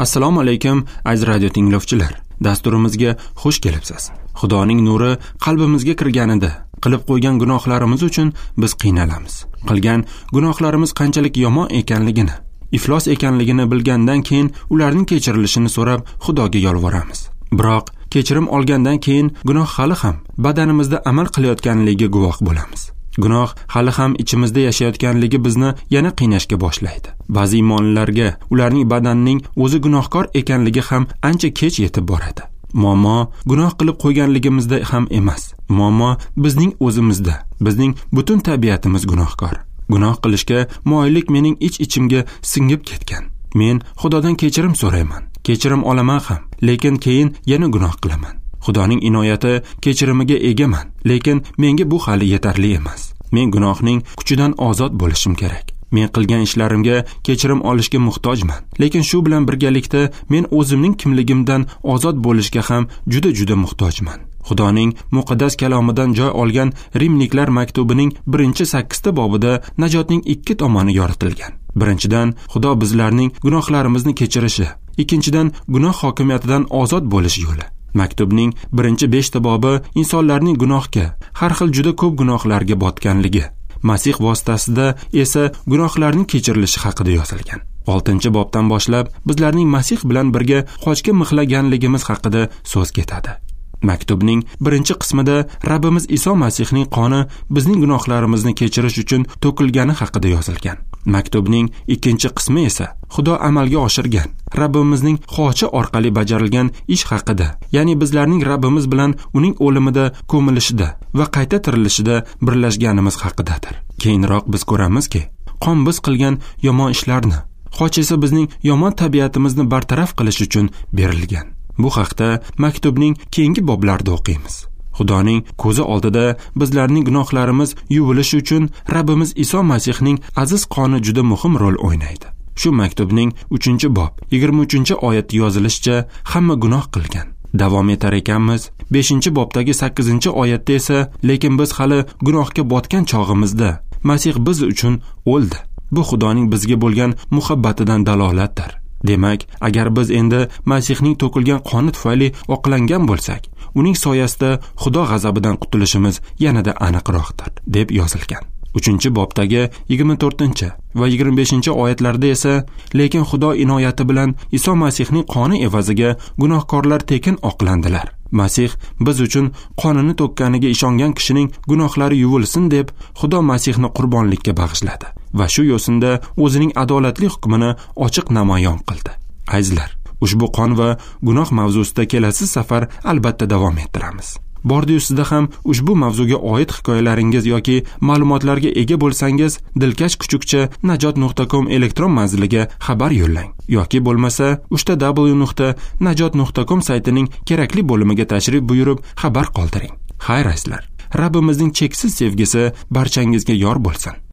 Assalomu alaykum aziz radio tinglovchilar. Dasturimizga xush kelibsiz. Xudoning nuri qalbimizga kirganida qilib qo'ygan gunohlarimiz uchun biz qiynalamiz. Qilgan gunohlarimiz qanchalik yomon ekanligini, iflos ekanligini bilgandan keyin ularning kechirilishini so'rab Xudoga yolvoramiz. Biroq kechirim olgandan keyin gunoh hali ham badanimizda amal qilayotganligiga guvoh bo'lamiz. Gunoh hali ham ichimizda yashayotganligi bizni yana qiynashga boshlaydi. Ba'zi iymonlilarga ularning badanining o'zi gunohkor ekanligi ham ancha kech yetib boradi. Muammo gunoh qilib qo'yganligimizda ham emas. Muammo bizning o'zimizda. Bizning butun tabiatimiz gunohkor. Gunoh qilishga moyillik mening ich-ichimga singib ketgan. Men Xudodan kechirim so'rayman. Kechirim olaman ham, lekin keyin yana gunoh qilaman. Xudoning inoyati kechirimiga egaman, lekin menga bu hali yetarli emas. Men gunohning kuchidan ozod bo'lishim kerak. Men qilgan ishlarimga kechirim olishga muhtojman, lekin shu bilan birgalikda men o'zimning kimligimdan ozod bo'lishga ham juda muhtojman. Xudoning muqaddas kalomidan joy olgan Rimliklar maktubining 1-8 bobida najotning 2 tomoni yoritilgan. Birinchidan, Xudo bizlarning gunohlarimizni kechirishi, ikkinchidan gunoh hokimiyatidan ozod bo'lish yo'li. Maktubning 1-5 bobi insonlarning gunohga, har xil juda ko'p gunohlarga botganligi, Masih vositasida esa gunohlarning kechirilishi haqida yozilgan. 6-bobdan boshlab bizlarning Masih bilan birga qochga mixlaganligimiz haqida so'z ketadi. Maktubning 1-qismida Rabbimiz Iso Masihning qoni bizning gunohlarimizni kechirish uchun to'kilgani haqida yozilgan. Maktubning 2-qismi esa Xudo amalga oshirgan Rabbimizning xohishi orqali bajarilgan ish haqida, ya'ni bizlarning Rabbimiz bilan uning o'limida, ko'milishida va qayta tirilishida birlashganimiz haqidadir. Keyinroq biz ko'ramizki, qon biz qilgan yomon ishlarni, xoch esa bizning yomon tabiatimizni bartaraf qilish uchun berilgan. Bu haqda maktubning keyingi boblarida o'qiymiz. Xudoning ko'zi oldida bizlarning gunohlarimiz yuvilishi uchun Rabbimiz Iso Masihning aziz qoni juda muhim rol o'ynaydi. Shu maktubning 3-bob 23-oyatda yozilishicha hamma gunoh qilgan. Davom etar ekanmiz. 5-bobdagi 8-oyatda esa lekin biz hali gunohga botgan chog'imizda Masih biz uchun o'ldi. Bu Xudoning bizga bo'lgan muhabbatidan dalolatdir. Demak, agar biz endi Masihning to'kilgan qoni tufayli oqlangan bo'lsak, uning soyasida Xudo g'azabidan qutulishimiz yanada aniqroqdir, deb yozilgan. 3-bobdagi 24 va 25-oyatlarda esa lekin Xudo inoyati bilan Iso Masihning qoni evaziga gunohkorlar tekin oqlandilar. Masih biz uchun qonini to'kkaniga ishongan kishining gunohlari yuvilsin deb Xudo Masihni qurbonlikka bag'ishladi va shu yo'sinda o'zining adolatli hukmini ochiq namoyon qildi. Azizlar, ushbu qon va gunoh mavzusida kelasi safar albatta davom ettiramiz. Bordiyusida ham ushbu mavzuga oid hikoyalaringiz yoki ma'lumotlarga ega bo'lsangiz, dilkash kuchukcha najot.com elektron manziliga xabar yo'llang yoki bo'lmasa www.najot.com saytining kerakli bo'limiga tashrif buyurib xabar qoldiring. Xayr azizlar, Rabbimizning cheksiz sevgisi barchangizga yor bo'lsin.